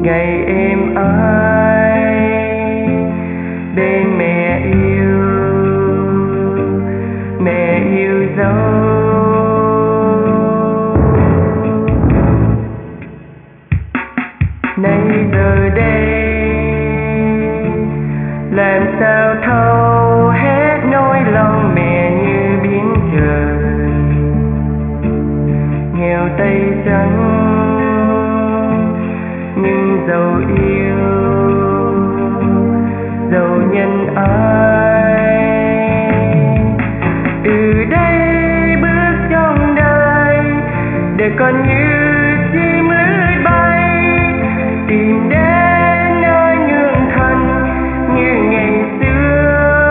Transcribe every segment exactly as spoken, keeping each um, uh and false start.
ngày em ái bên mẹ yêu, mẹ yêu dấu. Nay giờ đây làm sao thấu hết nỗi lòng mẹ như biển trời, nghèo tay trắng nhưng giàu yêu, giàu nhân ái. Từ đây bước trong đời để con như chim lướt bay, tìm đến nơi nương thân như ngày xưa.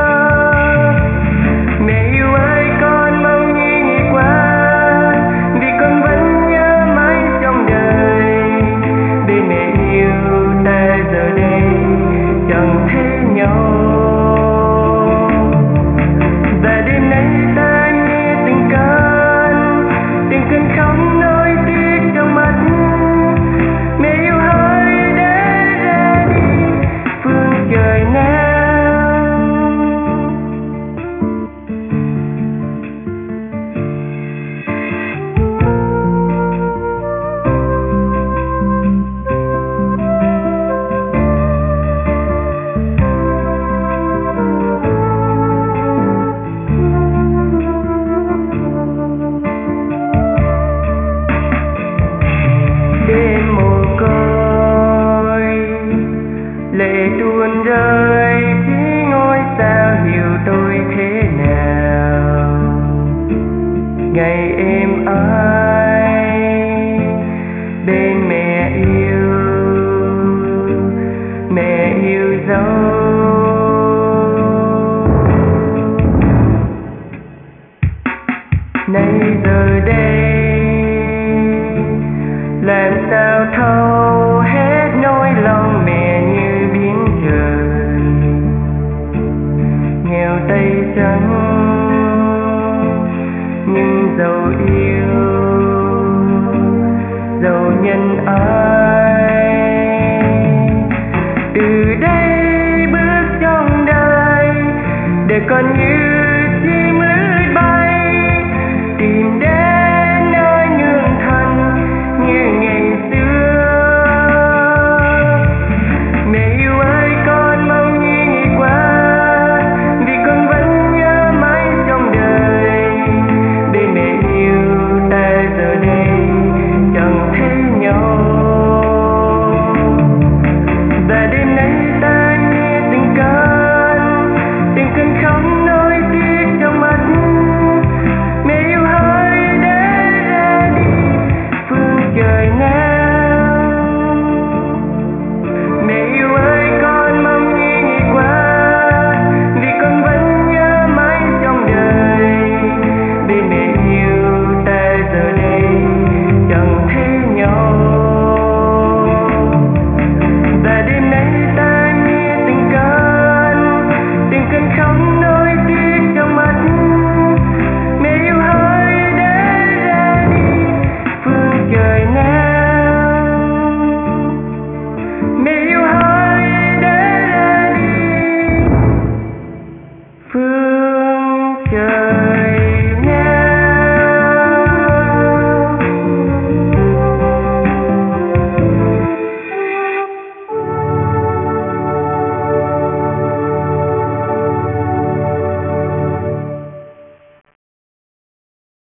Mẹ yêu ơi, con mong như ngày qua, vì con vẫn nhớ mãi trong đời. Bên mẹ yêu ta giờ đây chẳng thấy nhau, và đêm nay ta nghe từng cơn từng cơn khóc nỗi tiếc trong mắt. Mẹ yêu hỡi để ra đi phương trời nào. Đêm mồ côi lệ tuôn rơi khi ngôi sao hiểu tôi thế nào. Ngày em ái bên mẹ yêu, mẹ yêu dấu. Nay giờ đây làm sao thấu hết nỗi lòng mẹ như biển trời, nghèo tay trắng nhưng giàu yêu, giàu nhân ái.